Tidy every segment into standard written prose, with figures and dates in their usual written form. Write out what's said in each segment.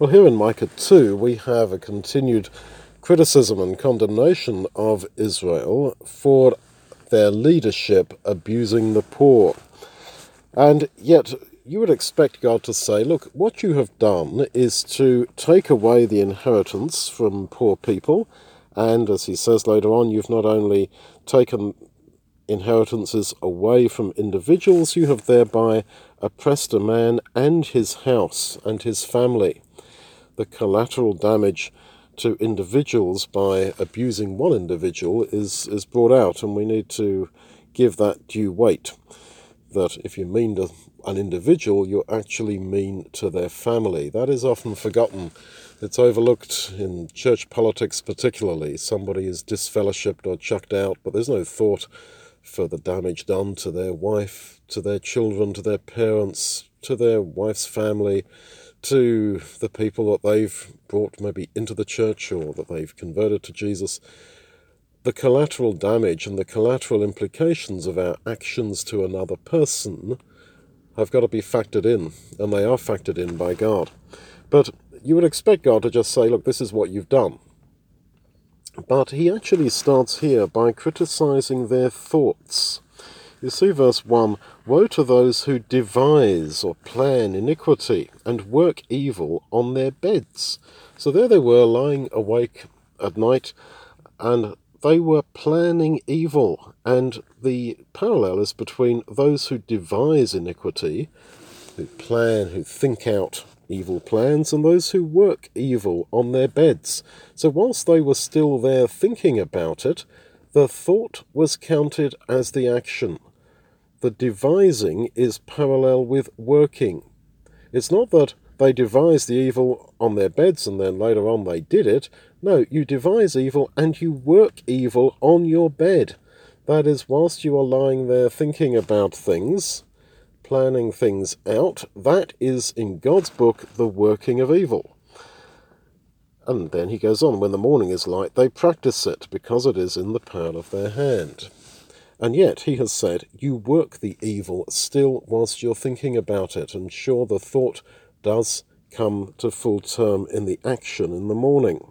Well, here in Micah 2, we have a continued criticism and condemnation of Israel for their leadership abusing the poor. And yet, you would expect God to say, look, what you have done is to take away the inheritance from poor people. And as he says later on, you've not only taken inheritances away from individuals, you have thereby oppressed a man and his house and his family. The collateral damage to individuals by abusing one individual is brought out, and we need to give that due weight. That if you mean to an individual, you actually mean to their family. That is often forgotten. It's overlooked in church politics particularly. Somebody is disfellowshipped or chucked out, but there's no thought for the damage done to their wife, to their children, to their parents, to their wife's family, to the people that they've brought maybe into the church or that they've converted to Jesus. The collateral damage and the collateral implications of our actions to another person have got to be factored in, and they are factored in by God. But you would expect God to just say, look, this is what you've done. But he actually starts here by criticizing their thoughts. You see verse 1, woe to those who devise or plan iniquity and work evil on their beds. So there they were lying awake at night, and they were planning evil. And the parallel is between those who devise iniquity, who plan, who think out evil plans, and those who work evil on their beds. So whilst they were still there thinking about it, the thought was counted as the action. The devising is parallel with working. It's not that they devised the evil on their beds and then later on they did it. No, you devise evil and you work evil on your bed. That is, whilst you are lying there thinking about things, planning things out, that is, in God's book, the working of evil. And then he goes on, when the morning is light, they practice it, because it is in the power of their hand. And yet he has said, you work the evil still whilst you're thinking about it, and sure, the thought does come to full term in the action in the morning.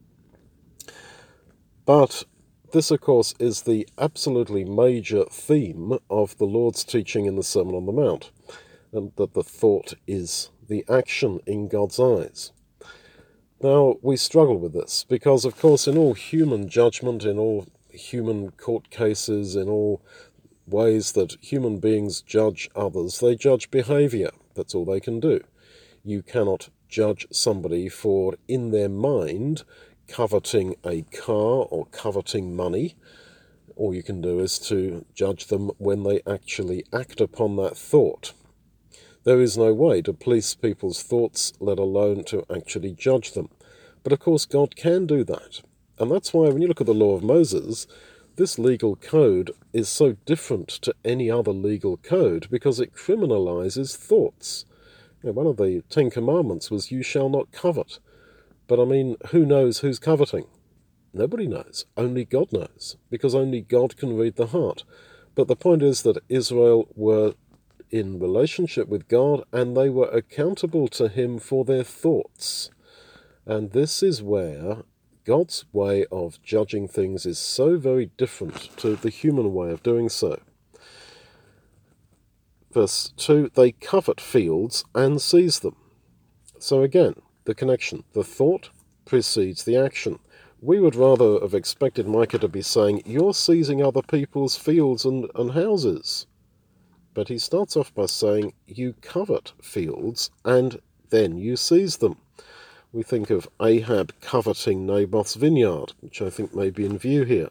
But this, of course, is the absolutely major theme of the Lord's teaching in the Sermon on the Mount, and that the thought is the action in God's eyes. Now, we struggle with this because, of course, in all human judgment, in all human court cases, in all ways that human beings judge others, they judge behavior. That's all they can do. You cannot judge somebody for, in their mind, coveting a car or coveting money. All you can do is to judge them when they actually act upon that thought. There is no way to police people's thoughts, let alone to actually judge them. But of course God can do that. And that's why when you look at the law of Moses, this legal code is so different to any other legal code because it criminalizes thoughts. One of the 10 Commandments was, you shall not covet. But I mean, who knows who's coveting? Nobody knows. Only God knows, because only God can read the heart. But the point is that Israel were in relationship with God, and they were accountable to him for their thoughts. And this is where God's way of judging things is so very different to the human way of doing so. Verse 2, they covet fields and seize them. So again, the connection, the thought precedes the action. We would rather have expected Micah to be saying, you're seizing other people's fields and houses. But he starts off by saying, you covet fields and then you seize them. We think of Ahab coveting Naboth's vineyard, which I think may be in view here.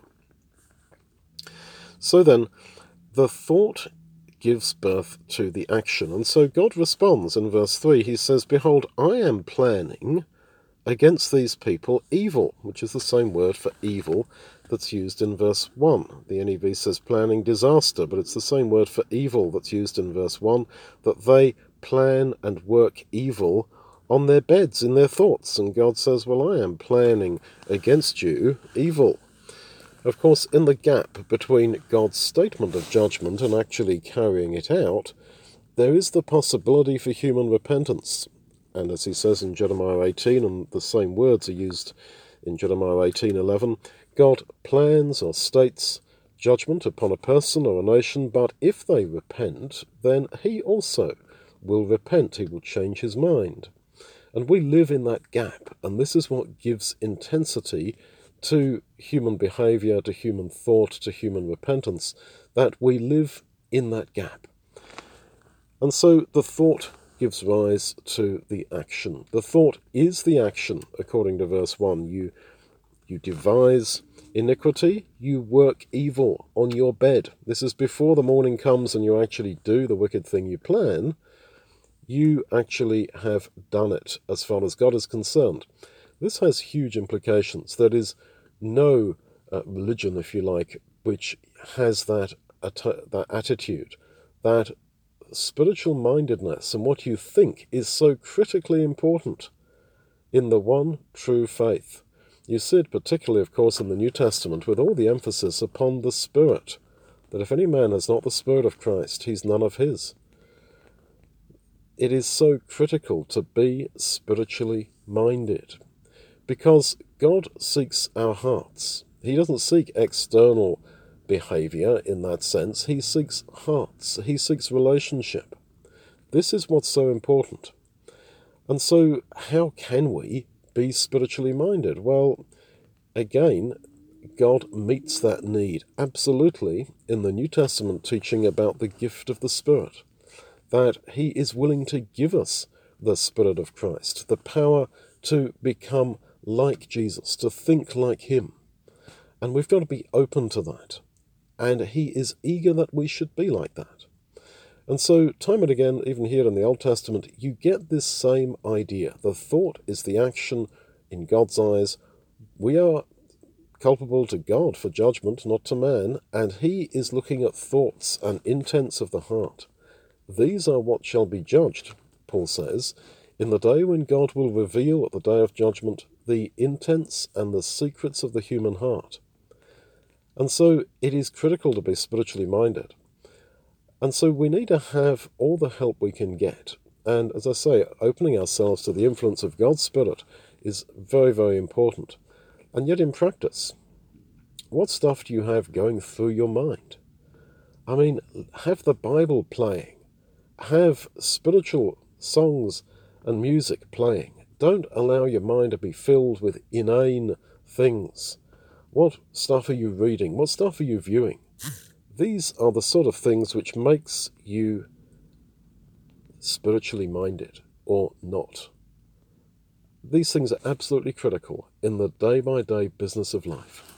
So then, the thought gives birth to the action. And so God responds in verse 3. He says, behold, I am planning against these people evil, which is the same word for evil that's used in verse 1. The NEV says planning disaster, but it's the same word for evil that's used in verse 1, that they plan and work evil on their beds, in their thoughts. And God says, well, I am planning against you evil. Of course, in the gap between God's statement of judgment and actually carrying it out, there is the possibility for human repentance. And as he says in Jeremiah 18, and the same words are used in Jeremiah 18:11, God plans or states judgment upon a person or a nation, but if they repent, then he also will repent. He will change his mind. And we live in that gap, and this is what gives intensity to human behavior, to human thought, to human repentance, that we live in that gap. And so the thought gives rise to the action. The thought is the action, according to verse 1. You devise iniquity, you work evil on your bed. This is before the morning comes and you actually do the wicked thing you plan. You actually have done it as far as God is concerned. This has huge implications. There is no religion, if you like, which has that attitude, that spiritual mindedness and what you think is so critically important in the one true faith. You see it particularly, of course, in the New Testament with all the emphasis upon the Spirit, that if any man has not the Spirit of Christ, he's none of his. It is so critical to be spiritually minded because God seeks our hearts. He doesn't seek external behavior in that sense. He seeks hearts. He seeks relationship. This is what's so important. And so how can we be spiritually minded? Well, again, God meets that need absolutely in the New Testament teaching about the gift of the Spirit, that he is willing to give us the Spirit of Christ, the power to become like Jesus, to think like him. And we've got to be open to that. And he is eager that we should be like that. And so, time and again, even here in the Old Testament, you get this same idea. The thought is the action in God's eyes. We are culpable to God for judgment, not to man, and he is looking at thoughts and intents of the heart. These are what shall be judged, Paul says, in the day when God will reveal at the day of judgment the intents and the secrets of the human heart. And so it is critical to be spiritually minded. And so we need to have all the help we can get. And as I say, opening ourselves to the influence of God's Spirit is very, very important. And yet in practice, what stuff do you have going through your mind? I mean, have the Bible playing. Have spiritual songs and music playing. Don't allow your mind to be filled with inane things. What stuff are you reading? What stuff are you viewing? These are the sort of things which makes you spiritually minded or not. These things are absolutely critical in the day-by-day business of life.